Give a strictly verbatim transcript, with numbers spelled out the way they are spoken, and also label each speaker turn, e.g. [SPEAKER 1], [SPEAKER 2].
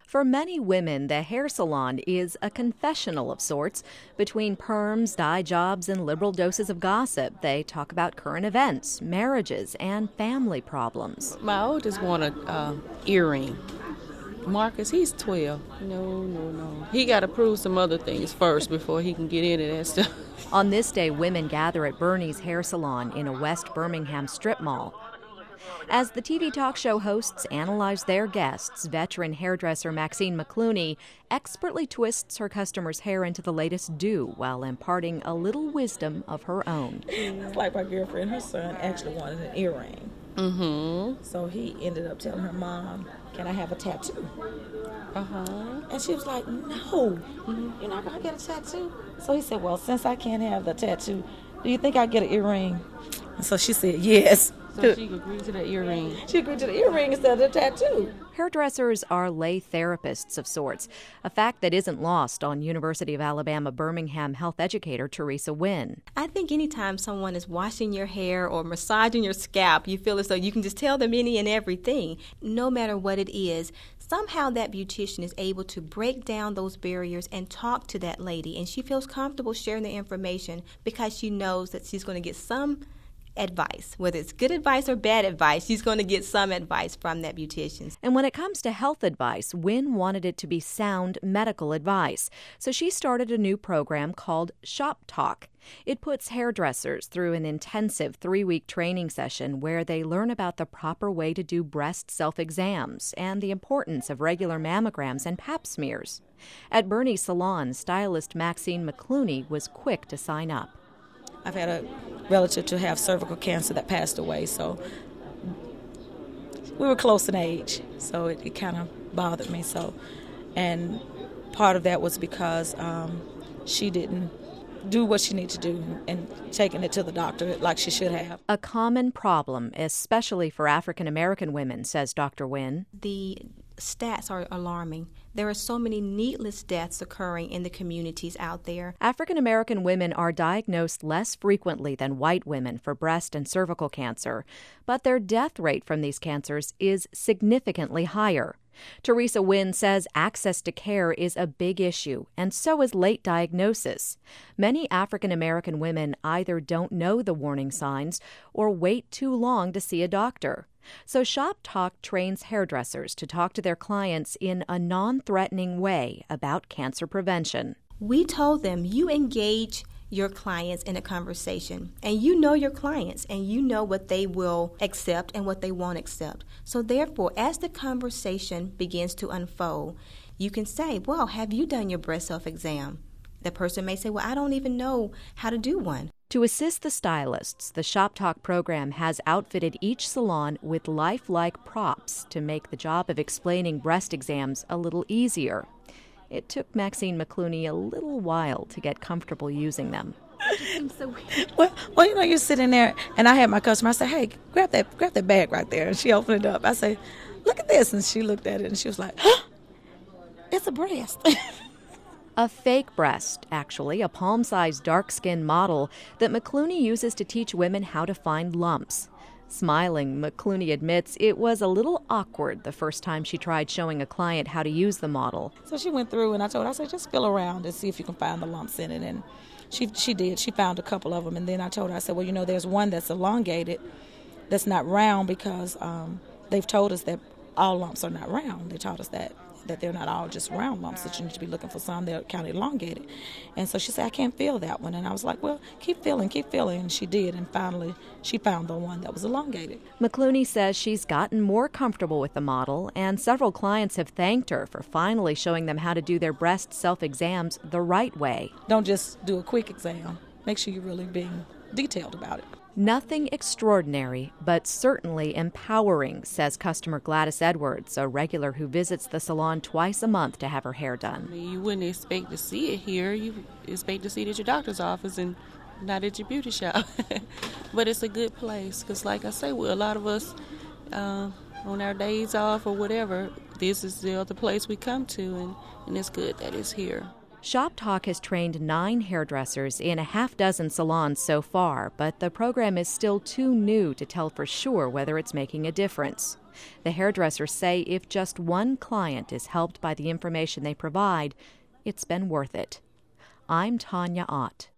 [SPEAKER 1] For many women, the hair salon is a confessional of sorts. Between perms, dye jobs, and liberal doses of gossip, they talk about current events, marriages, and family problems.
[SPEAKER 2] My oldest wanted an uh, earring. Marcus, he's twelve. No, no, no. He got to prove some other things first before he can get into that stuff.
[SPEAKER 1] On this day, women gather at Bernie's Hair Salon in a West Birmingham strip mall. As the T V talk show hosts analyze their guests, veteran hairdresser Maxine McClooney expertly twists her customers' hair into the latest do while imparting a little wisdom of her own.
[SPEAKER 3] It's like my girlfriend, her son actually wanted an earring.
[SPEAKER 2] Mm-hmm.
[SPEAKER 3] So he ended up telling her mom, can I have a tattoo?
[SPEAKER 2] Uh-huh.
[SPEAKER 3] And she was like, no, mm-hmm. You're not going to get a tattoo? So he said, well, since I can't have the tattoo, do you think I get an earring? And so she said, yes.
[SPEAKER 2] So she agreed to the earring.
[SPEAKER 3] She agreed to the earring instead of the tattoo.
[SPEAKER 1] Hairdressers are lay therapists of sorts, a fact that isn't lost on University of Alabama Birmingham health educator Teresa Wynn.
[SPEAKER 4] I think anytime someone is washing your hair or massaging your scalp, you feel as though you can just tell them any and everything, no matter what it is. Somehow that beautician is able to break down those barriers and talk to that lady, and she feels comfortable sharing the information because she knows that she's going to get some advice. Whether it's good advice or bad advice, she's going to get some advice from that beautician.
[SPEAKER 1] And when it comes to health advice, Wynn wanted it to be sound medical advice. So she started a new program called Shop Talk. It puts hairdressers through an intensive three-week training session where they learn about the proper way to do breast self-exams and the importance of regular mammograms and pap smears. At Bernie's Salon, stylist Maxine McClooney was quick to sign up.
[SPEAKER 3] I've had a relative to have cervical cancer that passed away, so we were close in age, so it, it kind of bothered me. So, and part of that was because um, she didn't do what she needed to do and taking it to the doctor like she should have.
[SPEAKER 1] A common problem, especially for African American women, says Doctor Wynn.
[SPEAKER 4] The stats are alarming. There are so many needless deaths occurring in the communities out there.
[SPEAKER 1] African American women are diagnosed less frequently than white women for breast and cervical cancer, but their death rate from these cancers is significantly higher. Teresa Wynn says access to care is a big issue, and so is late diagnosis. Many African American women either don't know the warning signs or wait too long to see a doctor. So Shop Talk trains hairdressers to talk to their clients in a non-threatening way about cancer prevention.
[SPEAKER 4] We told them you engage your clients in a conversation, and you know your clients, and you know what they will accept and what they won't accept. So therefore, as the conversation begins to unfold, you can say, well, have you done your breast self-exam? The person may say, well, I don't even know how to do one.
[SPEAKER 1] To assist the stylists, the Shop Talk program has outfitted each salon with lifelike props to make the job of explaining breast exams a little easier. It took Maxine McClooney a little while to get comfortable using them.
[SPEAKER 3] So well, well, you know, you're sitting there, and I had my customer, I said, hey, grab that, grab that bag right there. And she opened it up. I said, look at this. And she looked at it, and she was like, huh, it's a breast.
[SPEAKER 1] A fake breast, actually, a palm-sized dark-skinned model that McClooney uses to teach women how to find lumps. Smiling, McClooney admits it was a little awkward the first time she tried showing a client how to use the model.
[SPEAKER 3] So she went through, and I told her, I said, just feel around and see if you can find the lumps in it. And she she did. She found a couple of them. And then I told her, I said, well, you know, there's one that's elongated that's not round because um, they've told us that all lumps are not round. They taught us that. that they're not all just round lumps, that you need to be looking for some that are kind of elongated. And so she said, I can't feel that one. And I was like, well, keep feeling, keep feeling. And she did, and finally she found the one that was elongated.
[SPEAKER 1] McClooney says she's gotten more comfortable with the model, and several clients have thanked her for finally showing them how to do their breast self-exams the right way.
[SPEAKER 3] Don't just do a quick exam. Make sure you're really being detailed about it.
[SPEAKER 1] Nothing extraordinary, but certainly empowering, says customer Gladys Edwards, a regular who visits the salon twice a month to have her hair done.
[SPEAKER 2] You wouldn't expect to see it here. You expect to see it at your doctor's office and not at your beauty shop. But it's a good place because, like I say, well, a lot of us uh, on our days off or whatever, this is the other place we come to, and, and it's good that it's here.
[SPEAKER 1] Shop Talk has trained nine hairdressers in a half dozen salons so far, but the program is still too new to tell for sure whether it's making a difference. The hairdressers say if just one client is helped by the information they provide, it's been worth it. I'm Tanya Ott.